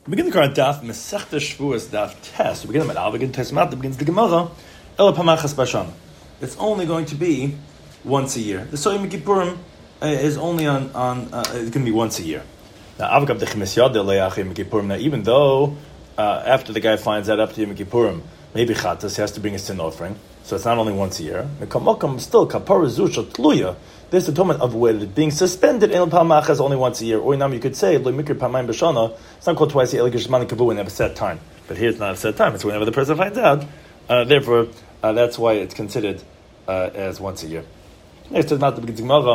We begin the current daf Masechta Shavuos daf Tes. We begin at Avigin Tesmat. Begins the Gemara El Pamachas Bashana. It's only going to be once a year. The Soyim Kippurim is only on it's going to be once a year. Now Avigab the Chemes Yadeh Le'achim Kippurim. Now even though after the guy finds out up to Yom Kippurim, maybe Chatas, he has to bring a sin offering. So it's not only once a year. Still Kapara Zusha Tluya. There's the atonement of it being suspended in Palmachas only once a year. Or you could say, it's not called twice a year, and have a set time. But here it's not a set time, it's whenever the person finds out. Therefore, that's why it's considered as once a year. Next, according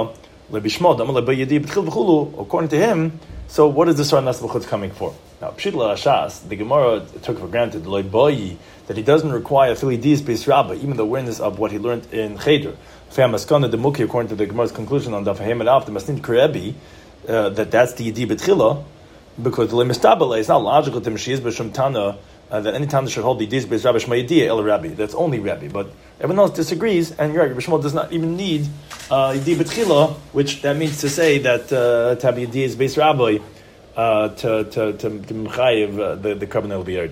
to him, so what is the Sar Nas B'chutz coming for? Now, Pshit L'Rashas, the Gemara took for granted that he doesn't require Philly Di's Beis Rabbah, even the awareness of what he learned in Cheder. According to the Gemara's conclusion on Daf Haim and Av, the Masnin Krebi, that's the Yedi B'tchila, because the Lemistabale is not logical to Mashiach B'Shem Tana that any time they should hold the Yedi Beis Rabbi Shema Yedi El Rabbi. That's only Rabbi, but everyone else disagrees, and you're right, Rabbi Shmuel does not even need Yedi B'tchila, which that means to say that to have Yedi is Beis Rabbi to Mechayev the carbon will be aired.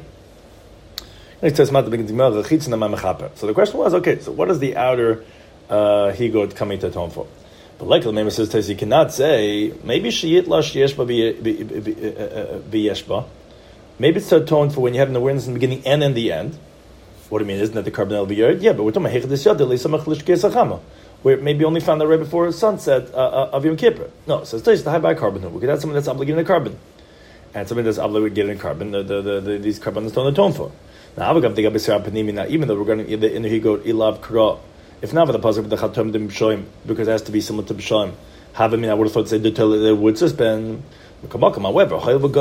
So the question was, okay, so what is the outer he-goat coming to atone for? But like the Maimer says, you cannot say, maybe sheyitla sheyeshba b'yeshba. Maybe it's to atone for when you have an awareness in the beginning and in the end. What do you mean? Isn't that the carbon will be aired? Yeah, but we're talking about where it maybe only found that right before sunset of Yom Kippur. No, so it's the high by carbon. We could have something that's obligated in carbon. And something that's obligated in carbon, these carbons don't atone for. Now, even though we're going to in the he-goat ilav kra, if not for the pasuk of the chatom de b'shoim, because it has to be similar to b'shoim, I would have thought they would suspend. However,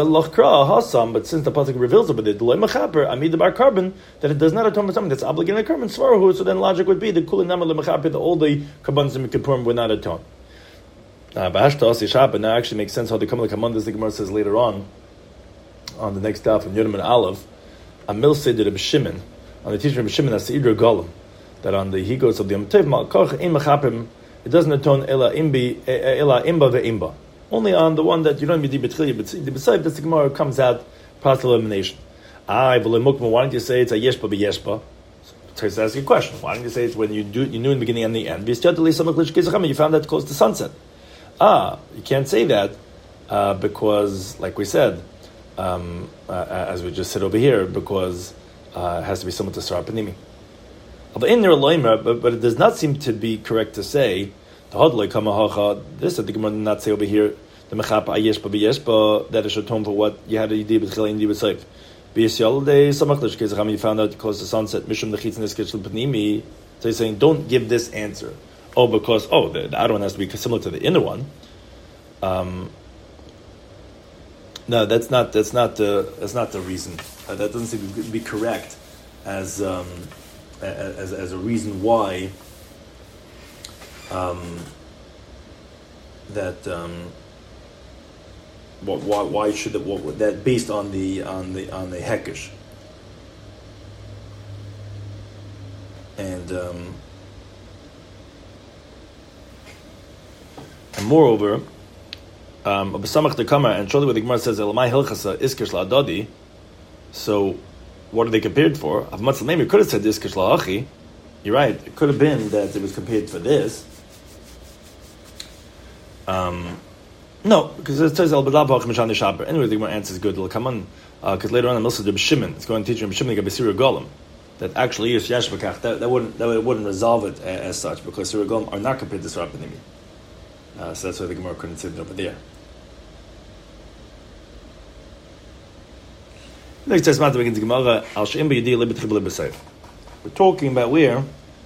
but since the pasuk reveals it, the loy mechaper amid the bar carbon, that it does not atone for something that's obligated in carbon svarhu. So then logic would be the kulin namar lemechaper, the all the carbons in Kippurim would not atone. But now actually makes sense how the Kamal Kamandas the Gemara says later on the next daf in Yudam and Aleph. Amil said to Reb Shimon, on the teaching of Reb Shimon as the Idra Golem, that on the he-goats of the Yom Tov, Ma'koch in Mechapim, it doesn't atone ela imba ve'imba. Only on the one that you don't be betchili, but the beside the Gemara comes out past elimination. Why don't you say it's a yeshba b'yeshba? So to ask you a question. Why don't you say it's when you knew in the beginning and the end? You found that close to sunset. You can't say that because, like we said, as we just said over here, because it has to be similar to Sar Panimi. But it does not seem to be correct to say this that the Gemara did not say over here the mechapa ayeshba b'yeshba that it should atone for what you had a yidi b'tchila and yidi b'seif. B'yishyalday samachlish kezacham you found out close to sunset mishum dechitz nesketchel panimi. So he's saying don't give this answer. Because the outer one has to be similar to the inner one. No, that's not the reason. That doesn't seem to be correct as a reason why why should that based on the hekesh and moreover. And surely what the Gemara says, so what are they compared for? You could have said this. You're right. It could have been that it was compared for this. No, because it says anyway, the Gemara answers good. Because later on, the Reb Shimon, it's going to teach Reb Shimon Golem that actually is Yesh B'kach. That wouldn't resolve it as such because Sirah Golem are not compared to Sar Panimi. So that's why the Gemara couldn't sit over there. We're talking about where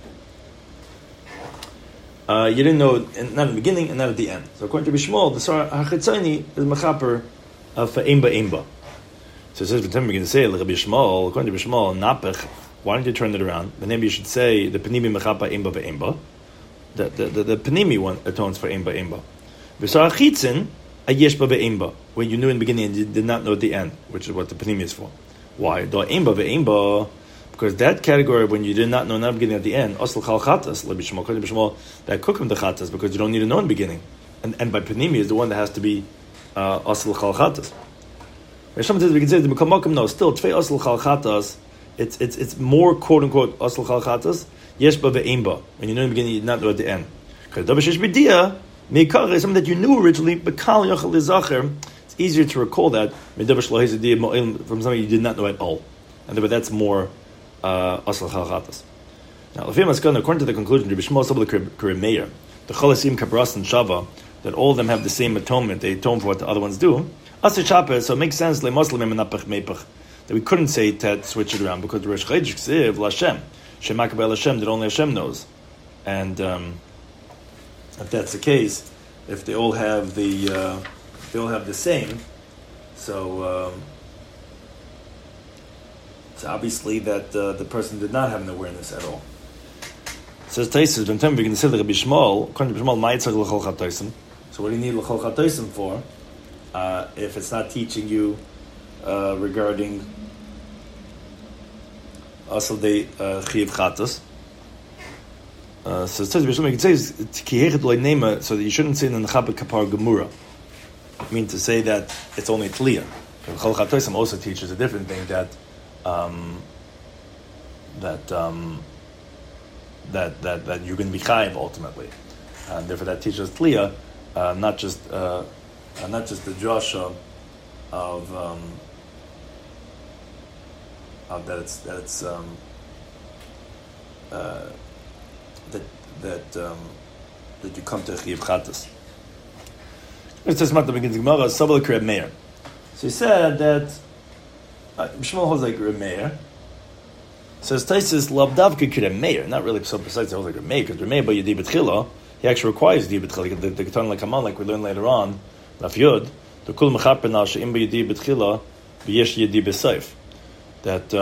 you didn't know, not in the beginning and not at the end. So according to Bishmol, the Sar HaChitzoni is mechaper for imba. So it says, we're going to say, according to Bishmol, napech, why don't you turn it around? But maybe you should say, the panimi mechaper imba ve'imba. The panimi one atones for imba imba. V'sar HaChitzin, a yeshba ve'imba, when you knew in the beginning and you did not know at the end, which is what the panimi is for. Why? Do imba ve'imba, because that category when you did not know in the beginning at the end, osl chal chatas, that cook him the chatas because you don't need to know in the beginning, and by panimi is the one that has to be osl chal chatas. Someone says we can say the Mekamakim, no, still Tvei Asl Chalchatas. It's more quote unquote Asl Chalchatas. Yeshba ve'imba. When you know in the beginning, you not know at the end. Because Dabashish B'Diya Meikar is something that you knew originally. Bekal Yachal Lizacher. It's easier to recall that from something you did not know at all, and that's more Asl Chalchatas. Now, according to the conclusion, Rabbi Shmuel Sabbath Meir, the Cholasim Kabras and Shava, that all of them have the same atonement. They atone for what the other ones do. So it makes sense that we couldn't say to switch it around because the Rosh Chodesh Ksiv Lashem Shemak B'el Hashem that only Hashem knows, and if that's the case, if they all have the same, so obviously that the person did not have an awareness at all. Says Taisus, when we consider Rabbi Shmuel, according to Rabbi Shmuel, Ma'atzach l'chol chatosim. So what do you need l'chol chatosim for? If it's not teaching you regarding also the chiyav chatos. So it says Rabbi Shmuel, you can say kihechet loy nema, so that you shouldn't say in the nechabet kapar gemura. I mean to say that it's only tliyah. L'chol chatosim also teaches a different thing that you're going to be chayiv ultimately, and therefore that teaches tliyah, not just the drasha of that you come to chiyav chatas. It says at the beginning of Gemara, Sabbath Reb Meir. So he said that Shmuel holds like Reb Meir. Says Taisus Labdavka Reb Meir, not really so precisely holds like Reb Meir, because Reb Meir by Yedi B'Tchila, he actually requires Yedi B'Tchila. The Ketan like Haman, like we learn later on, Daf Yud, the Kul Mechaper Nal She'im Yedi B'Tchila, V'yesh Yedi B'Seif. That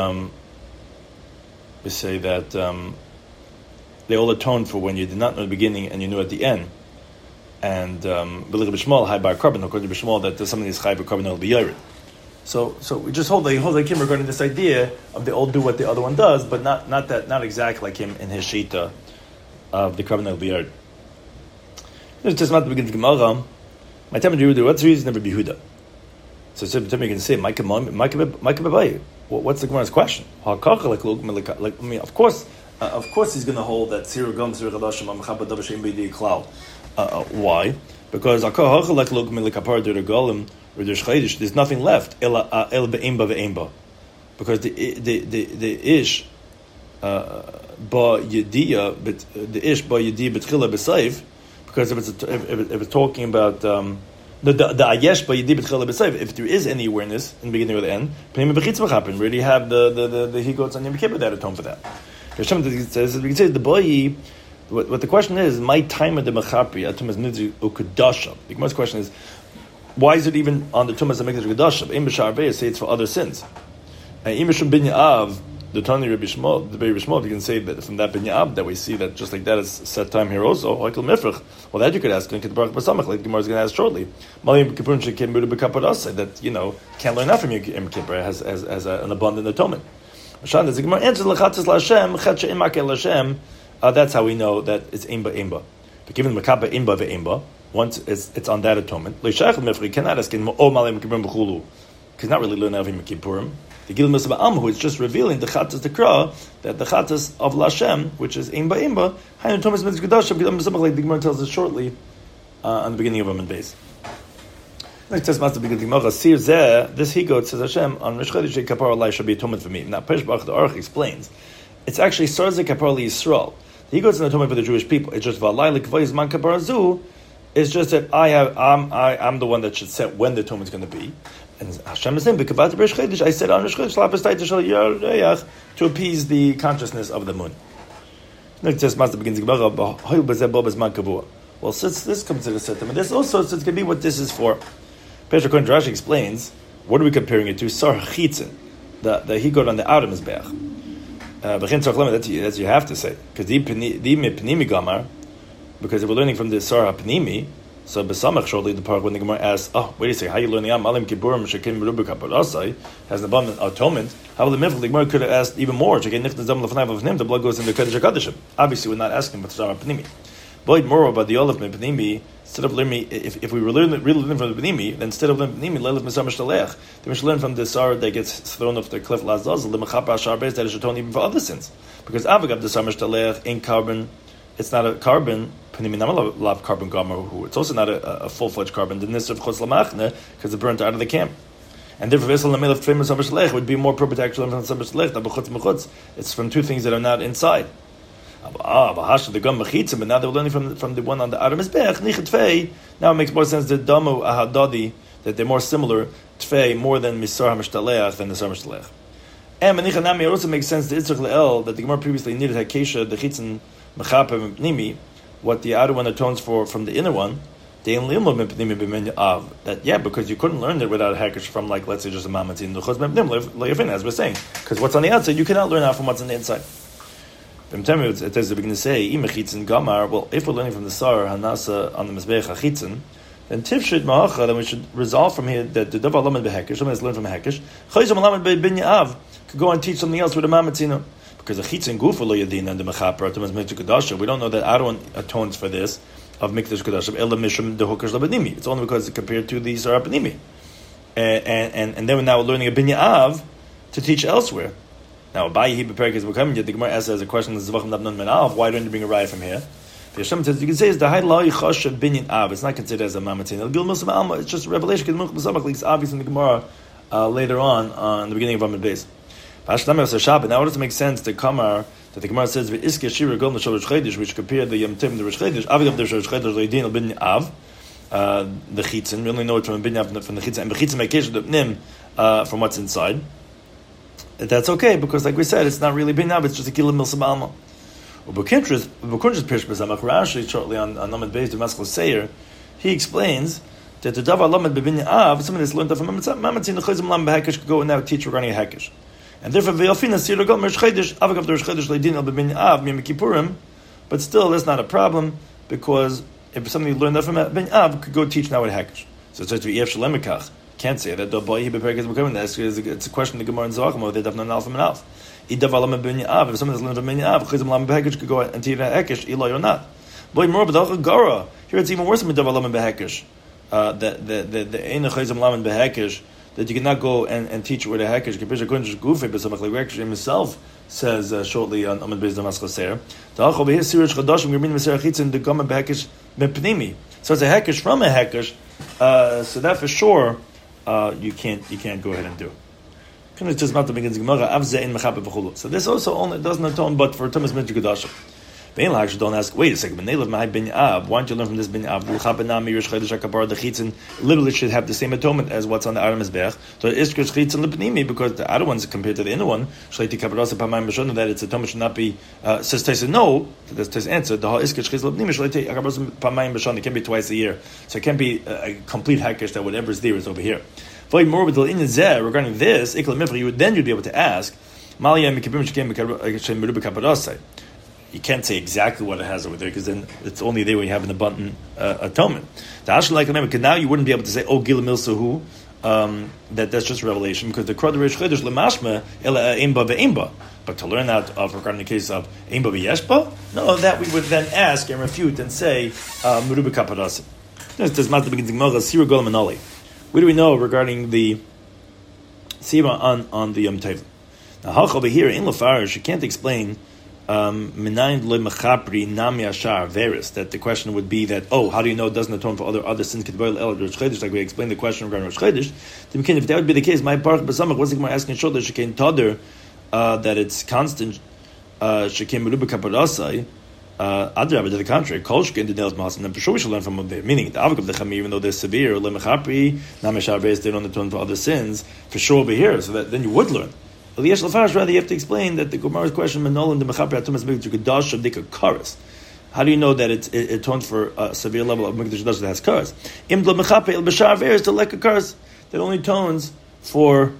we say that they all atone for when you did not know the beginning and you knew at the end. And B'Lich B'Shmuel High Bar Carbon, according to B'Shmuel, that there's something that's Chai B'Carbon will be Yared. So we just hold like him regarding this idea of they all do what the other one does, but not exactly like him in his shita of the Carbon will be Yared. It's just not the beginning of Gemara. My time to do what's the reason of Rabbi Yehuda? So you can say, Micah Babayi. What's the Gemara's question? Of course he's going to hold that Sirah Gam Sirah Chadashim Amchab Davashim B'Di Klal. Why? Because there's nothing left. Because the ish ba yediya, but the ish ba yediya b'tchila b'seif. Because if it's talking about the ayesh ba yediya b'tchila b'seif, if there is any awareness in the beginning or the end, we already have the he goes on Yom Kippur that atone for that. Says we can say the boy. What the question is, my time at the Mechapri, at Tumas Nidri Ukudasha. The Gemara's question is, why is it even on the Tumas Nidri Ukudasha? Im B'Shar Beis say it's for other sins. And Im B'Shum Bin Ya'av, the Tani Rabbi Shmuel, the Rabbi Shmuel, you can say that from that Bin Ya'av that we see that just like that is set time here also. Oikel Mifrach. Well, that you could ask in Kedbarach Basamach, like the Gemara is going to ask shortly. Malim Kippur Shekim Budu B'Kaparasa, that can't learn that from Yom Kippur as an abundant atonement. Mashan, the Gemara answers L'chatzis L'Hashem, Chet She'im Makel L'Hashem. That's how we know that it's imba. But given the makaba imba ve'imba, once it's on that atonement, we cannot ask him, because not really learning Avim Kippurim. The Gil Misba'am, who is just revealing the Chatas Tekra, that the Chatas of Lashem, which is imba, Hainu Thomas Mitzvah Gudasha, like the Gemara tells us shortly on the beginning of Amid Beis. Next test must be the Gemara. See there, this he goes says Hashem on Rosh Chodesh Kapar Allah shall be atonement for me. Now Perish Baruch the Aruch explains, it's actually Sarzik Kapar Yisrael. He goes in the atonement for the Jewish people. It's just Valai Likvayz Man Kaparazu. It's just that I'm the one that should set when the atonement is going to be. And Hashem is saying, "B'kavat Rosh Chodesh, I said on Rosh Chodesh Lapis Taita Shal Yareyach to appease the consciousness of the moon." Next test master begins Gemara. Well, since this comes to the settlement, this also so it's going to be what this is for. Pesach Kohen Rashi explains, what are we comparing it to? Sar Chitzin, the he got on the outer mizbeach. That's you have to say, because because we're learning from the Sarah Pnimi, so Besamach shortly the part when the Gemara asks, wait a second, how are you learning Malim Kibburim Shekim Rubika Parasai has an abundant atonement? How will the Gemara could have asked even more? The blood goes into Kodesh HaKodeshim. Obviously, we're not asking about Sarah Pnimi. Boyd more about the Olaf Mepnimi. Instead of learning, if we were really learning from the Benimi, then instead of learning Benimi, let us Mishamashtalech. Then we should learn from the Sar that gets thrown off the cliff Lazazel, the Mechapa Sharbez that is should even for other sins. Because Avagab the Samashtalech in carbon, it's not a carbon. Penimi Namal Lav carbon Gomer, who it's also not a full-fledged carbon. The Nisr of Chutz Lamachne because it burnt out of the camp. And therefore, Vessel Namel of Trim Samashtalech would be more appropriate to actually learn from Samashtalech. It's from two things that are not inside. But now they're learning from the one on the Adam Mizbech. Now it makes more sense that Damu Ahadadi, that they're more similar, Tfei, more than Misar HaMishtaleach than the Sar HaMishtaleach. And Menichanami Nami also makes sense the Itzrach Le'el, that the Gemara previously needed Hakesha, the Chitzen, Mechape, Nimi, what the outer one atones for from the inner one, that because you couldn't learn it without a Hakesh from, like, let's say, just a Mamatin, as we're saying. Because what's on the outside, you cannot learn out from what's on the inside. It says the beginning to say, well, if we're learning from the Sar Hanasa on the Mizbech HaChitzin, then Tifshit Ma'acha, then we should resolve from here that the Davar Lamed Behekesh, someone has learned from Hekesh, Chayzom Lamed Bin Ya'av, could go and teach something else with a Mamatzino. Because the Chitzin Gufa Lo Yadin and the Mechaper, Tumas Mikdash Kedasha, we don't know that Aaron atones for this of Mikdash Kedasha, Ela Mishum the Hokesh Labadimi. It's only because it's compared to the Sar Panimi. And then we're now learning a Bin Ya'av to teach elsewhere. Now, Abayi he prepared his becoming yet the Gemara asks as a question: why don't you bring a raya from here? The Hashem says you can say it's the high law yichash binyan av. It's not considered as a mamatin. It's just a revelation. It's obvious in the Gemara later on the beginning of Amud Beis. Now, does it make sense the Kamar that the Gemara says v'iske shira gom the Rosh Chodesh, which compared the Yom Tiv and the Rosh Chodesh? Avigav the Rosh Chodesh leidin al binyan av. The chitzin, we only know it from the binyan from the chitzin, and the chitzin mekesh the pnim from what's inside. That's okay, because like we said, it's not really bin it's just a kilo milsam alma. Ubekundra's pish b'zamach Rashi shortly on Lamed Beis Damascus Seir, he explains that the davar lamed b'bin av, someone that's learned from mamatzin the chayzim lam b'hekesh could go and now teach regarding a hekesh, and therefore ve'alfina sir gol mersh chaydish avagav der chaydish leidin al b'bin av miyam kippurim, but still that's not a problem because if somebody learned that from bin av could go teach now at hekesh. So it says to be ef shalemikach. Can't say that. It's a question of the Gemara in Zohar. They don't know alpha and alpha. If someone has learned from bin av, could go and teach that hekesh, Eloi or not. Here it's even worse than davar lamed behekesh. The ein chayzim lamed behekesh that you cannot go and teach with a hekesh. Kipish akundish gufe, but somebody like himself says shortly on Amud Beis Damascus Seir. The over here sirish chadashim you're reading Meser Chitzin the gaman behekesh mepnimi. So it's a hekesh from a hekesh. So that for sure. You can't go ahead and do. So this also only doesn't atone, but for Thomas Mitzvah Kedashim. Don't ask. Wait a second. Why don't you learn from this bin av? The chitzin literally should have the same atonement as what's on the Adam Mizbech. So iskers chitzin lepnimi because the other one's compared to the inner one. That its atonement should not be. Says Taisa no. That's Taisa's answer. The iskers chitzin lepnimi it can be twice a year. So it can't be a complete hakesh that whatever is there is over here. Regarding this, you'd be able to ask. You can't say exactly what it has over there because then it's only there when you have an abundant atonement. Now you wouldn't be able to say, "Oh, Gila Milsahu," that's just revelation because the Krodesh Chodesh Lemashma Ela Imba ve'Imba. But to learn out of regarding the case of Imba ve'Yeshba, no, that we would then ask and refute and say Meruba Kaparasa. There's not the beginning of Sira Golam Anali. What do we know regarding the Sira on the Yom Tov? Now, Hach over here in Lafarish, you can't explain. That the question would be that how do you know it doesn't atone for other sins like we explained the question regarding Rosh Chodesh. If that would be the case, my Baruch B'Samach wasn't asking Shodah Shekain Tader that it's constant Shekain Meruba Kaparasai. Adrabah to the contrary, Kol Shekain the nails Mahasim. Then for sure we should learn from them. Meaning the Avik of the Chamir, even though they're severe, Lemechapri Nameshar Veis they don't atone for other sins. For sure over here, so that then you would learn. Eliyash Lafash, rather, you have to explain that the Gemara's question, Menol and the Mechaper Atumas Mikdash Kedash of Dika Karas. How do you know that it atones for a severe level of Mikdash Kedash that has Karas? Imdla Mechaper El Bashar Ver is to like a Karas that only tones for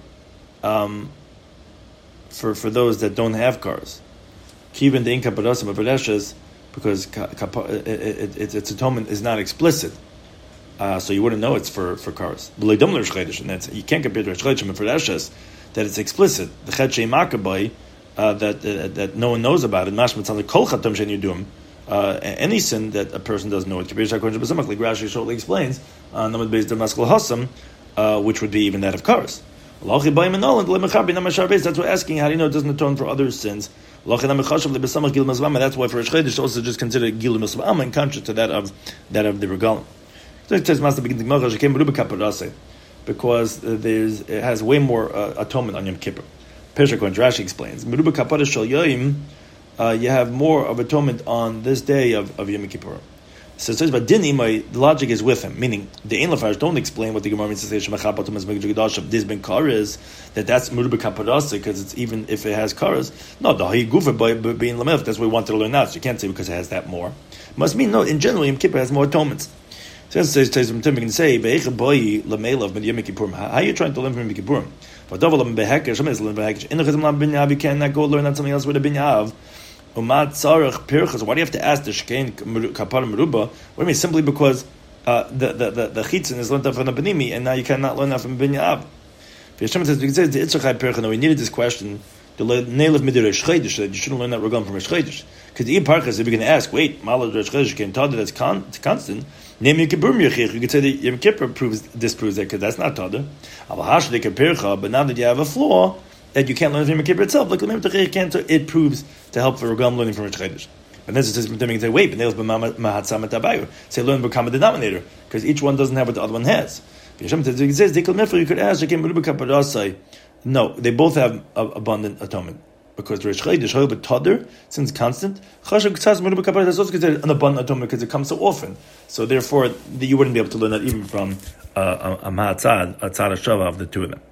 those that don't have Karas. Kivin the Inka Parasim of Padeshas, because its atonement is not explicit. So you wouldn't know it's for Karas. And that's you can't compare to Rosh Chodesh and Padeshas. That it's explicit. The Chet Shei Makabai that no one knows about it. Mashmat sounds like Kol Chatam Shen Yudum any sin that a person doesn't know. Like Rashi shortly explains, which would be even that of Karas. That's why asking, how do you know it doesn't atone for other sins? That's why for Rosh Chodesh also just considered Gil Musbam in contrast to that of the Regalim. Because it has way more atonement on Yom Kippur. Rashi explains, you have more of atonement on this day of Yom Kippur. So it says, but the logic is with him, meaning the Ein Lefarish don't explain what the Gemara means to say Shemachal Patum as Megid Gadash. This ben kares that's Meruba Kaparasa because it's even if it has kares. No, the Hayi Gufa by being Lamef. That's what we wanted to learn now. So you can't say because it has that more. Must mean no. In general, Yom Kippur has more atonements. So it says we can say Be'echa Boyi Lamelav Med Yom Kippurim. How are you trying to learn from Yom Kippurim? But Davalam Beheker Shemes learn Beheker. In the Chazam Lam Bin Yav you cannot go learn on something else with a Bin Yav. Why do you have to ask the Shkein Kapar Meruba? What do you mean? Simply because the Chitzin is learned from the Benimi, and now you cannot learn that from Ben Yav. Hashem says, we needed this question to nail of Midir Rosh Chodesh, that you shouldn't learn that Regam from Rosh Chodesh. Because the Parchas, if you're going to ask, wait, Malad Rosh Chodesh came Tada, that's constant. Name Yom Kippur Yechich. You could say that Yom Kippur disproves that, because that's not Tada. But now that you have a flaw, that you can't learn from Yom Kippur itself, like it proves to help for Regam learning from Rosh Chodesh. And then it says, say, wait, but say learn become a denominator, because each one doesn't have what the other one has. You could ask, no, they both have abundant atonement. Because Rosh Chodesh, but Tadr, since constant, that's also considered an abundant atonement because it comes so often. So therefore, you wouldn't be able to learn that even from a Mahatzad, a Tzad Shava of the two of them.